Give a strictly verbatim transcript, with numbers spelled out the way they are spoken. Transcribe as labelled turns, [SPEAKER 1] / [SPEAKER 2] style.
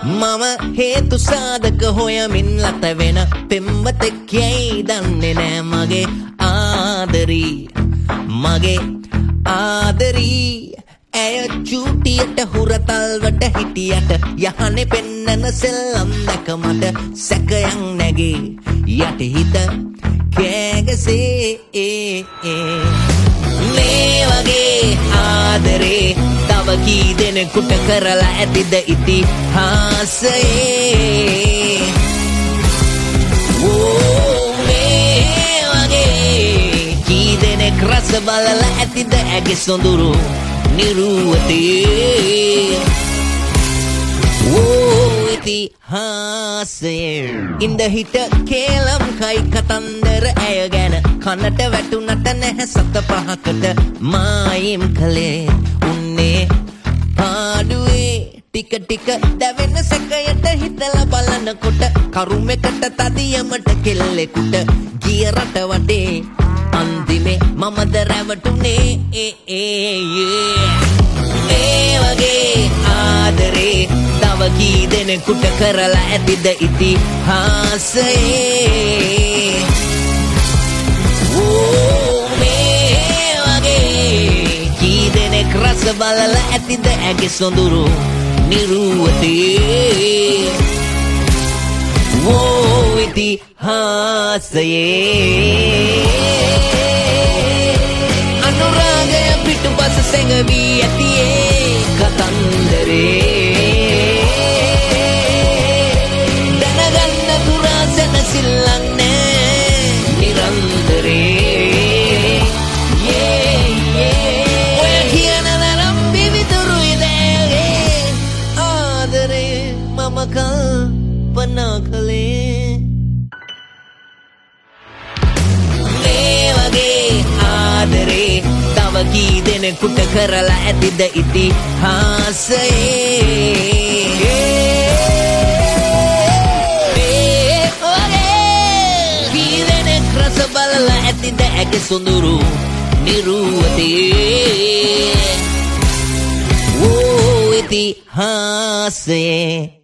[SPEAKER 1] Mama hetu sadaka hoyamin lata wena pemwatek yai danne nෑ mage ආදරී mage ආදරී ඇය චූටියට හුරතල්වට හිටියට යහනේ පෙන්නන සෙල්ලම් නැක මට සැකයන් නැගේ යටිහිත කෑගසේ මේ වගේ ආදරේ තව කී දෙනෙකුට කරලා ඇතිද ඉතිහාසයේ රස බලලා ඇතිද ඇගේ සොඳුරු නිරුවතේ ඕ ඉතිහාසයේ ඉඳ හිට කේලම් කයි කතන්දර ඇය ගැන කනට වැටුනට නැහැ සත පහකට මායිම් කලේ උන්නේ පාඩුවේ ටික ටික දැවෙන සැකයට හිතලා බලනකොට කරුමෙකට තදියමට කෙල්ලෙකුට ගිය රට වටේ අන්තිමේ මමද රැවටුනේ ඒ වගේ ආදරේ තව කී දෙනෙකුට කරලා ඇතිද ඉතිහාසයේ මේ වගේ කී දෙනෙක් රස බලලා ඇතිද ඇගේ සොඳුරු නිරුවතේ ඕ ඉතිහාසයේ අනුරාගය පිටුපස සැඟවී ඇතියේ කතන්දරේ දැනගන්න පුරා සැනසිල්ලක් නෑ නිරන්තරේ ඔය කියන තරම් විවිතුරුයි දෑගේ ආදරේ මම කල්පනා කළේ ආදරේ තව කී දෙනෙකුට කරලා ඇතිද ඉතිහාසයේ කී දෙනෙක් රස බලලා ඇතිද ඇගේ සොඳුරු නිරුවතේ ඕ ඉතිහාසයේ